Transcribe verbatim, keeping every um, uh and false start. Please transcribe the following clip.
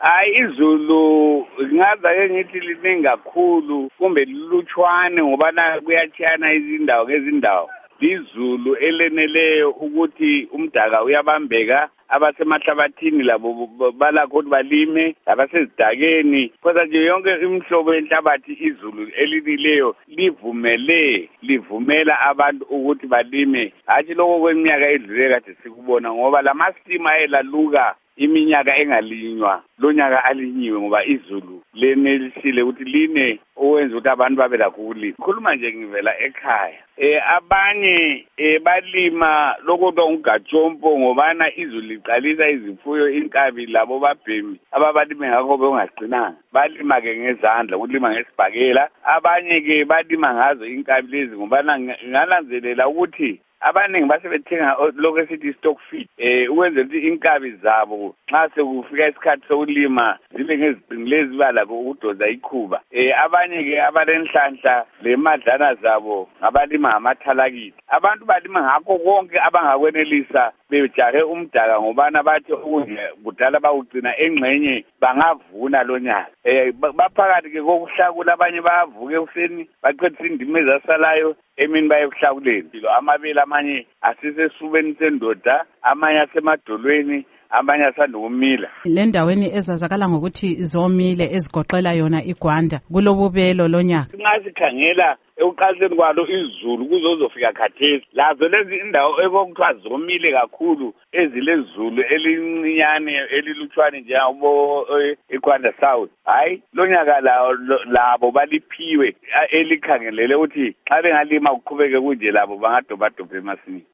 Hayi izulu ngaza ke ngithi liningi kakhulu kumbe lilutshwane ngoba na kuyatshiyana izindawo ngezindawo. Izulu eleneleyo ukuthi umdaka uyabambeka abasemahlabathini labo balakho ukuthi balime abasezidakeni kodwa nje yonke imihlobo yenhlabathi izulu elinileyo livumele livumela abantu ukuthi balime hathi lokho kweminyaka edlule kade sikubona ngoba lamasima elaluka iminyaka engalinywa lonyaka alinyiwe ngoba izulu lenelisile ukuthi line owenza ukuthi abantu babe lakho ukulima. Khuluma nje ngivela ekhaya. Eh abanye eh balima lokho ungajompo ngobana izulu liqalisa izifuyo inkabi labo babhemi ababalime ngakho bengaqinanga. Balima ke ngezandla ukulima ngesibhakela. Abanye ke balima ngazo inkabi lezi ngobana ngalanzelela ukuthi abaningi basebethenga lokho esithi stock feed eh ukwenzela ukuthi inkabi zabo nxa sekufika isikhathi sokulima zibe ngeziqinilezi bala ukudoza ikhuba. Eh abanye ke abalenhlanhla lemadlana zabo ngabalima ngamathalakiti. Abantu balima ngakho konke abangakwenelisa bejahe umdaka ngobana bathi ukudla kudala bawugcina engxenye bangavuna lonyaka. Eh baphakathi ke kokuhlakula abanye bayavuka ekuseni baqedisa indima ezasalayo emini bayokuhlakuleni. Amabele amanye asisesubeni sendoda amanye asemadolweni abanye asandokumila. Le ndaweni ezazakala ngokuthi zomile ezigoqela yona iGwanda kulobubelo lonyaka. Nxa sikhangela ekuqaliseni kwalo izulu kuzozofika khathesi lazo lezi indawo ekokuthiwa zomile kakhulu ezilezulu elincinyane elilutshwane njengabo eGwanda South. Hayi lonyaka labo baliphiwe elikhangelele ukuthi xa bengalima kuqhubeke kunje labo bangadobhadobha emasimini.